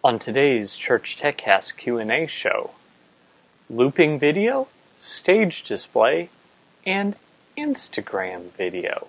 On today's Church TechCast Q&A show, looping video, stage display, and Instagram video.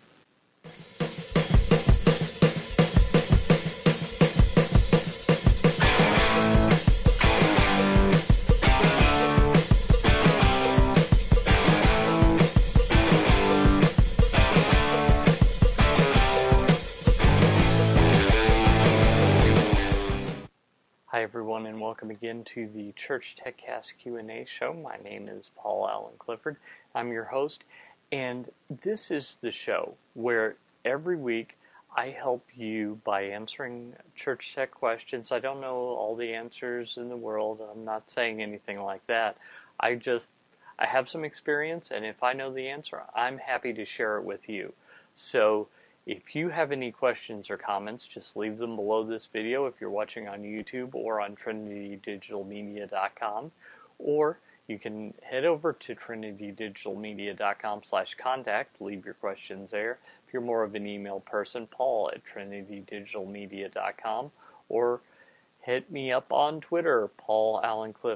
Hi everyone, and welcome again to the Church TechCast Q&A show. My name is Paul Allen Clifford. I'm your host, and this is the show where every week I help you by answering church tech questions. I don't know all the answers in the world. I'm not saying anything like that. I have some experience, and if I know the answer, I'm happy to share it with you. So if you have any questions or comments, just leave them below this video if you're watching on YouTube or on trinitydigitalmedia.com, or you can head over to trinitydigitalmedia.com/contact, leave your questions there. If you're more of an email person, paul@trinitydigitalmedia.com, or hit me up on Twitter, Paul Allen Cliff,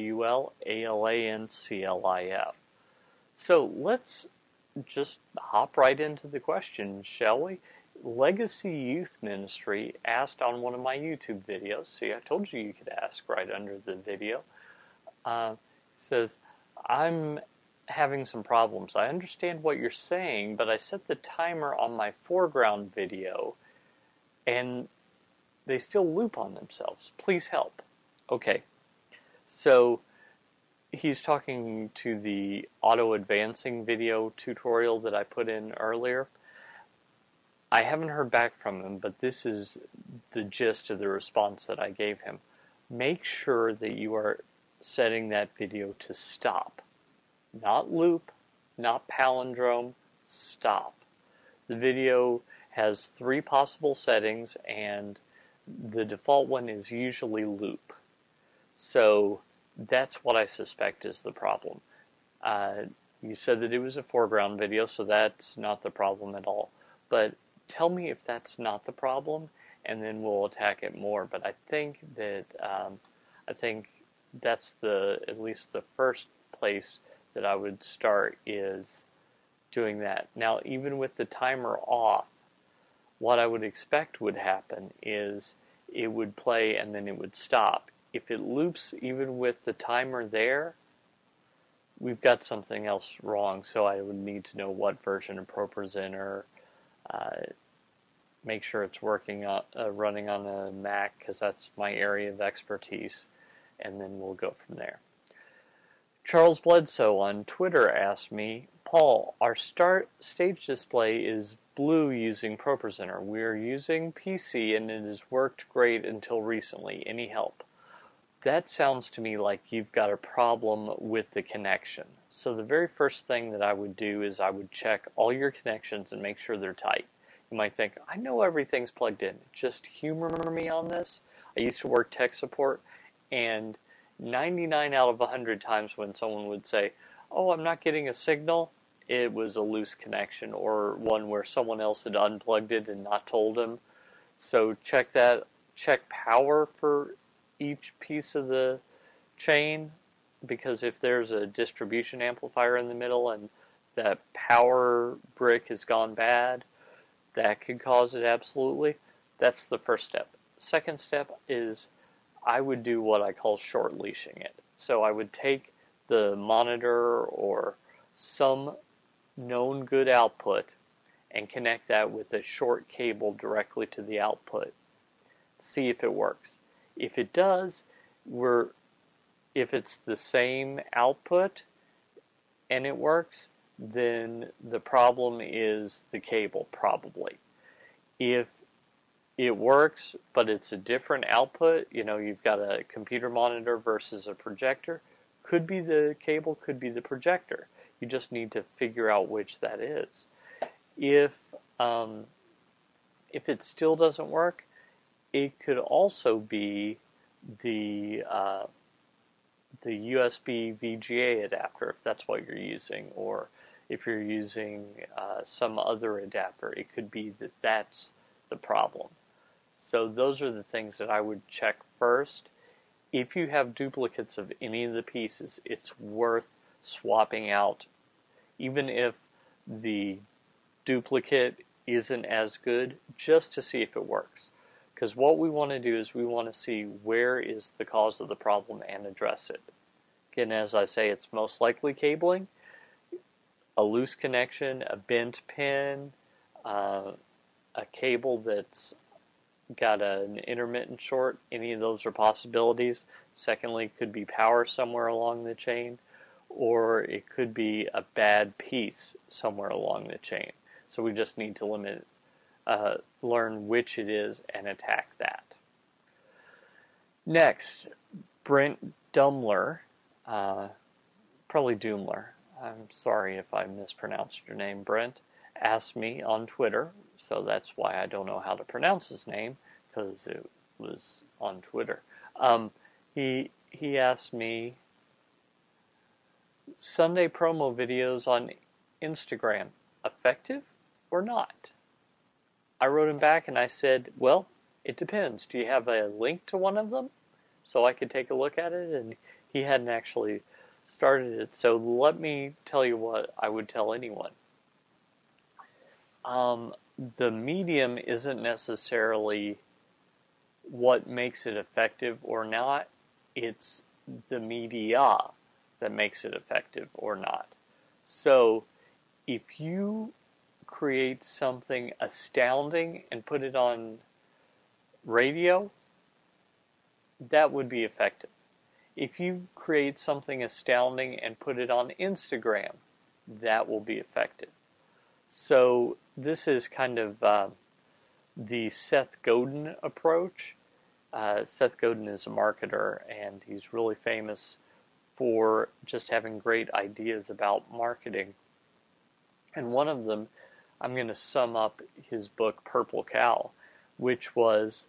PaulAlanclif. So let's just hop right into the questions, shall we? Legacy Youth Ministry asked on one of my YouTube videos. See, I told you could ask right under the video. Says, I'm having some problems. I understand what you're saying, but I set the timer on my foreground video, and they still loop on themselves. Please help. Okay, so he's talking to the auto-advancing video tutorial that I put in earlier. I haven't heard back from him, but this is the gist of the response that I gave him. Make sure that you are setting that video to stop. Not loop, not palindrome, stop. The video has 3 possible settings, and the default one is usually loop. So that's what I suspect is the problem. You said that it was a foreground video, so that's not the problem at all. But tell me if that's not the problem, and then we'll attack it more. But I think that that's at least the first place that I would start is doing that. Now, even with the timer off, what I would expect would happen is it would play and then it would stop. If it loops even with the timer there, we've got something else wrong, so I would need to know what version of ProPresenter, make sure it's working running on a Mac, because that's my area of expertise, and then we'll go from there. Charles Bledsoe on Twitter asked me, Paul, our stage display is blue using ProPresenter. We're using PC and it has worked great until recently. Any help? That sounds to me like you've got a problem with the connection. So the very first thing that I would do is I would check all your connections and make sure they're tight. You might think, I know everything's plugged in. Just humor me on this. I used to work tech support, and 99 out of 100 times when someone would say, oh, I'm not getting a signal, it was a loose connection or one where someone else had unplugged it and not told them. So check that. Check power for each piece of the chain, because if there's a distribution amplifier in the middle and that power brick has gone bad, that could cause it absolutely. That's the first step. Second step is I would do what I call short leashing it. So I would take the monitor or some known good output and connect that with a short cable directly to the output. See if it works. If it does, if it's the same output and it works, then the problem is the cable, probably. If it works, but it's a different output, you've got a computer monitor versus a projector, could be the cable, could be the projector. You just need to figure out which that is. If it still doesn't work, it could also be the USB VGA adapter, if that's what you're using, or if you're using some other adapter, it could be that that's the problem. So those are the things that I would check first. If you have duplicates of any of the pieces, it's worth swapping out, even if the duplicate isn't as good, just to see if it works. Because what we want to do is we want to see where is the cause of the problem and address it. Again, as I say, it's most likely cabling, a loose connection, a bent pin, a cable that's got an intermittent short. Any of those are possibilities. Secondly, it could be power somewhere along the chain, or it could be a bad piece somewhere along the chain. So we just need to learn which it is and attack that. Next, Brent Dumler, probably Doomler, I'm sorry if I mispronounced your name, Brent, asked me on Twitter, so that's why I don't know how to pronounce his name, because it was on Twitter. He asked me, Sunday promo videos on Instagram, effective or not? I wrote him back and I said, well, it depends. Do you have a link to one of them so I could take a look at it? And he hadn't actually started it, so let me tell you what I would tell anyone. The medium isn't necessarily what makes it effective or not. It's the media that makes it effective or not. So if you create something astounding and put it on radio, that would be effective. If you create something astounding and put it on Instagram, that will be effective. So this is kind of the Seth Godin approach. Seth Godin is a marketer, and he's really famous for just having great ideas about marketing. And one of them, I'm going to sum up his book, Purple Cow, which was,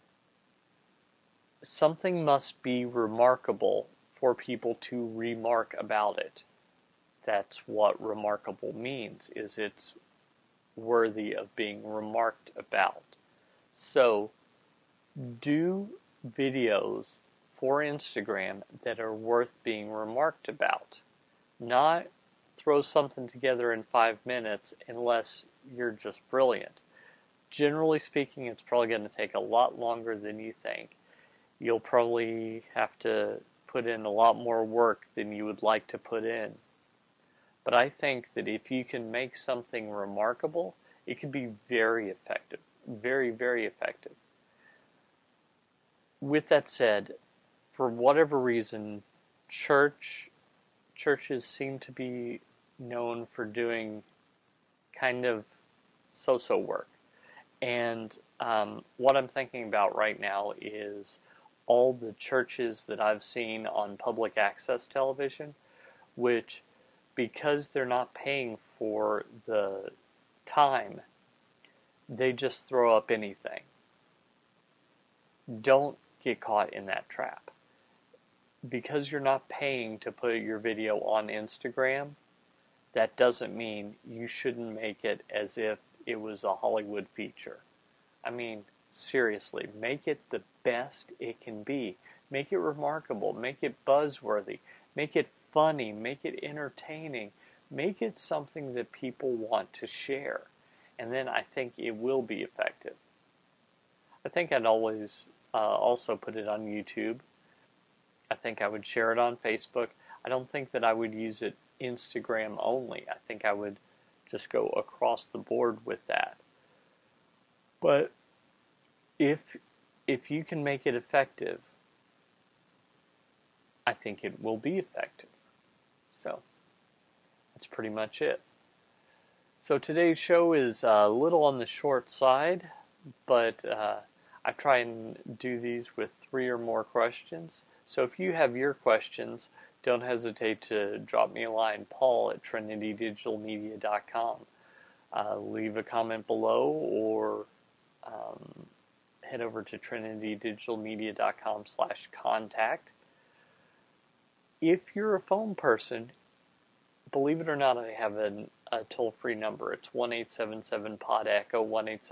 something must be remarkable for people to remark about it. That's what remarkable means, is it's worthy of being remarked about. So, do videos for Instagram that are worth being remarked about. Not throw something together in 5 minutes unless you're just brilliant. Generally speaking, it's probably going to take a lot longer than you think. You'll probably have to put in a lot more work than you would like to put in. But I think that if you can make something remarkable, it can be very effective. Very, very effective. With that said, for whatever reason, churches seem to be known for doing kind of so-so work. And what I'm thinking about right now is all the churches that I've seen on public access television, which, because they're not paying for the time, they just throw up anything. Don't get caught in that trap. Because you're not paying to put your video on Instagram, that doesn't mean you shouldn't make it as if it was a Hollywood feature. I mean, seriously, make it the best it can be. Make it remarkable. Make it buzzworthy. Make it funny. Make it entertaining. Make it something that people want to share. And then I think it will be effective. I think I'd always also put it on YouTube. I think I would share it on Facebook. I don't think that I would use it Instagram only. I think I would just go across the board with that. But if you can make it effective, I think it will be effective. So that's pretty much it. So today's show is a little on the short side, but I try and do these with 3 or more questions. So if you have your questions, don't hesitate to drop me a line, paul@trinitydigitalmedia.com. Leave a comment below, or head over to trinitydigitalmedia.com/contact. If you're a phone person, believe it or not, I have toll-free number. It's 1-877-POD-ECHO,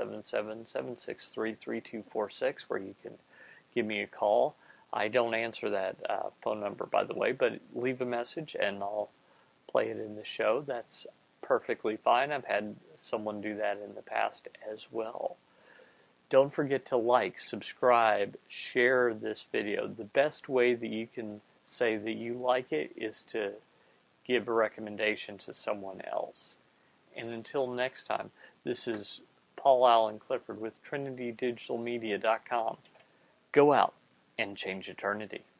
1-877-763-3246, where you can give me a call. I don't answer that phone number, by the way, but leave a message and I'll play it in the show. That's perfectly fine. I've had someone do that in the past as well. Don't forget to like, subscribe, share this video. The best way that you can say that you like it is to give a recommendation to someone else. And until next time, this is Paul Allen Clifford with TrinityDigitalMedia.com. Go out and change eternity.